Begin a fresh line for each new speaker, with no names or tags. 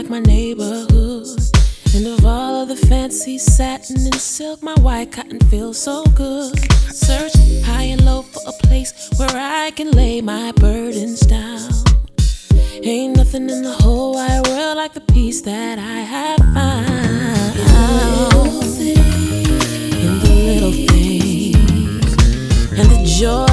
like my neighborhood. And of all of the fancy satin and silk, my white cotton feels so good. Search high and low for a place where I can lay my burdens down. Ain't nothing in the whole wide world like the peace that I have found. In the little things and the joy